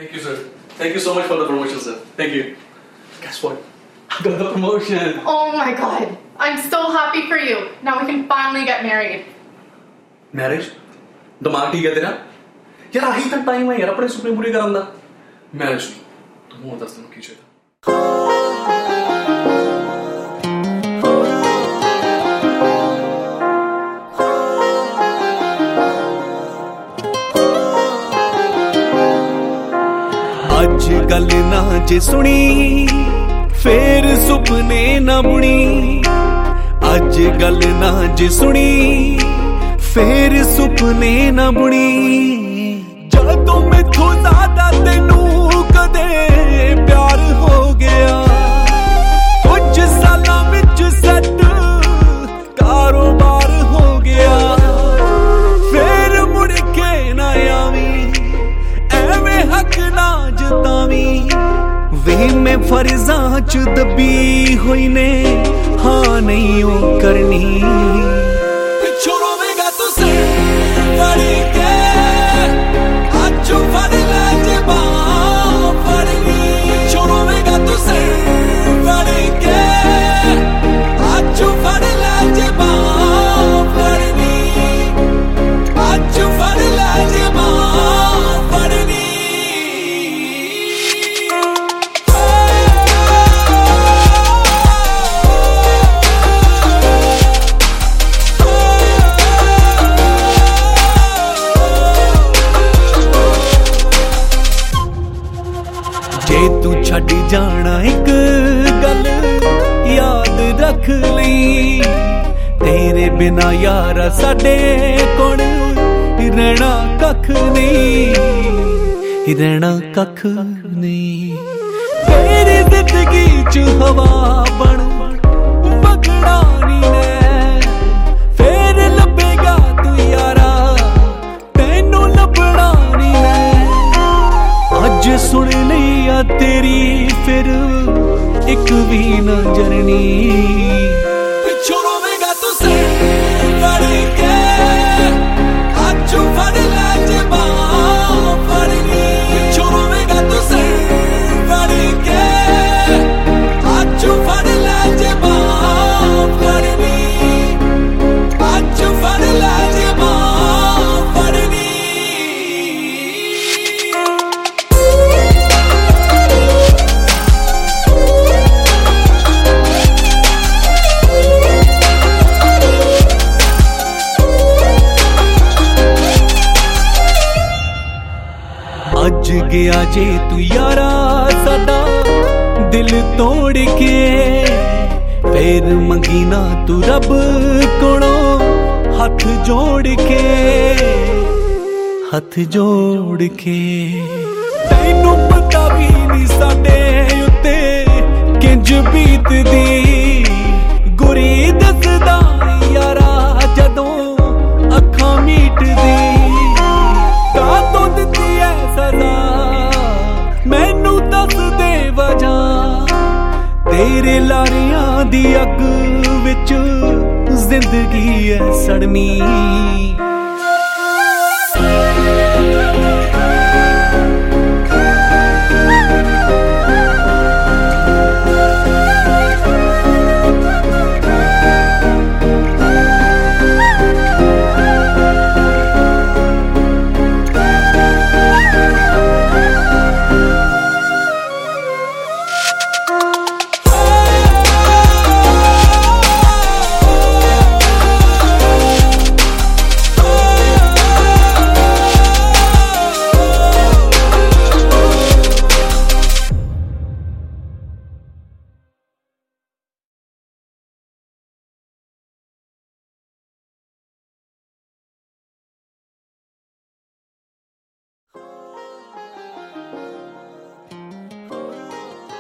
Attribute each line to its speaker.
Speaker 1: Thank you, sir. Thank you so much for the promotion, sir. Thank you. Guess what? I got the promotion.
Speaker 2: Oh my god. I'm so happy for you. Now we can finally get married.
Speaker 1: Marriage? दिमाग ठीक है तेरा? यार आही तक time है यार अपने सुपने पूरे करन दा। मैरिज तू हो दस दिन की चाहिए।
Speaker 3: ਅੱਜ ਗੱਲ ਨਾ ਜੇ ਸੁਣੀ ਫੇਰ ਸੁਪਨੇ ਨਾ ਬੁਣੀ ਅੱਜ ਗੱਲ ਨਾ ਜੇ ਸੁਣੀ ਫੇਰ ਸੁਪਨੇ ਨਾ ਬੁਣੀ ਜਦੋਂ ਮੈਥੋਂ ਜ਼ਿਆਦਾ ਤੈਨੂੰ ਕਦੇ ਪਿਆਰ ਹੋ ਗਿਆ ਕੁਝ ਸਾਲਾਂ ਵਿੱਚ ਸੈੱਟ ਕਾਰੋਬਾਰ ਹੋ ਗਿਆ ਫੇਰ ਮੁੜ ਕੇ ਨਾ ਆਵੀਂ ਐਵੇਂ ਹੱਕ ਨਾ ਜਤਾਵੀਂ ਵੇ ਮੈਂ ਫਰਜ਼ਾਂ ਚ ਦੱਬੀ ਹੋਈ ਨੇ ਹਾਂ ਨਹੀਂ ਉਹ ਕਰਨੀ ਪਿੱਛੋਂ ਰੋਵੇਂਗਾ ਤੂੰ ਸਿਰ ਫੜ ਕੇ ਅੱਛੂ ਫੜ ਲੈ ਜੇ ਬਾਂਹ ਫੜਨੀ ਪਿੱਛੋਂ ਰੋਵੇਂਗਾ ਤੂੰ ਸਿਰ ਫੜ ਕੇ ਅੱਛੂ ਫੜ ਲੈ ਜੇ ਬਾਂਹ ਫੜਨੀ ਅੱਛੂ ਫੜ ਲੈ ਜੇ ਬਾਂਹ ਫੜਨੀ ਜੇ ਤੂੰ ਛੱਡ ਜਾਣਾ ਇੱਕ ਗੱਲ ਯਾਦ ਰੱਖ ਲਈ ਤੇਰੇ ਬਿਨਾ ਯਾਰਾ ਸਾਡੇ ਕੋਲ ਰਹਿਣਾ ਕੱਖ ਨਹੀਂ ਰਹਿਣਾ ਕੱਖ ਨਹੀਂ ਤੇਰੀ ਜ਼ਿੰਦਗੀ ਚ ਹਵਾ ਬਣ ਵਗਣਾ ਨਹੀਂ ਨੇ ਫੇਰ ਲੱਭੇਗਾ ਤੂੰ ਯਾਰਾ ਤੈਨੂੰ ਲੱਭਣਾ ਨਹੀਂ ਨੇ ਅੱਜ ਸੁਣ ਲਈ ਆ ਤੇਰੀ ਫਿਰ ਇੱਕ ਵੀ ਨਾ ਜਰਨੀ ਪਿੱਛੋਂ ਰੋਵੇਂਗਾ ਤੂੰ ਸਿਰ ਫੜ ਕੇ ਅੱਛੂ ਫੜ ਲੈ ਜੇ ਬਾਂਹ ਫੜਨੀ ਪਿੱਛੋਂ ਰੋਵੇਂਗਾ ਤੂੰ ਸਿਰ ਫੜ ਕੇ ਅੱਛੂ ਫੜ ਲੈ ਜੇ ਬਾਂਹ ਫੜਨੀ ਅੱਛੂ ਫੜ ਲੈ ਜੇ ਬਾਂਹ ਫੜਨੀ ਅੱਜ ਗਿਆ ਜੇ ਤੂੰ ਯਾਰਾ ਸਾਡਾ ਦਿਲ ਤੋੜ ਕੇ ਫੇਰ ਮੰਗੀ ਨਾ ਤੂੰ ਰੱਬ ਕੋਲੋਂ ਹੱਥ ਜੋੜ ਕੇ ਤੈਨੂੰ ਪਤਾ ਵੀ ਨਹੀਂ ਸਾਡੇ ਉੱਤੇ ਕਿੰਜ ਬੀਤਦੀ ਗੁਰੀ ਦੱਸਦਾ ਯਾਰਾ ਜਦੋਂ ਅੱਖਾਂ ਮੀਟਦੀ ਕਾਤੋਂ ਦਿੱਤੀ ਐ ਸਜ਼ਾ ਮੈਨੂੰ ਦੱਸ ਦੇ ਵਜ੍ਹਾ ਤੇਰੇ ਲਾਰਿਆਂ ਦੀ ਅੱਗ ਵਿੱਚ ਜ਼ਿੰਦਗੀ ਐ ਸੜਨੀ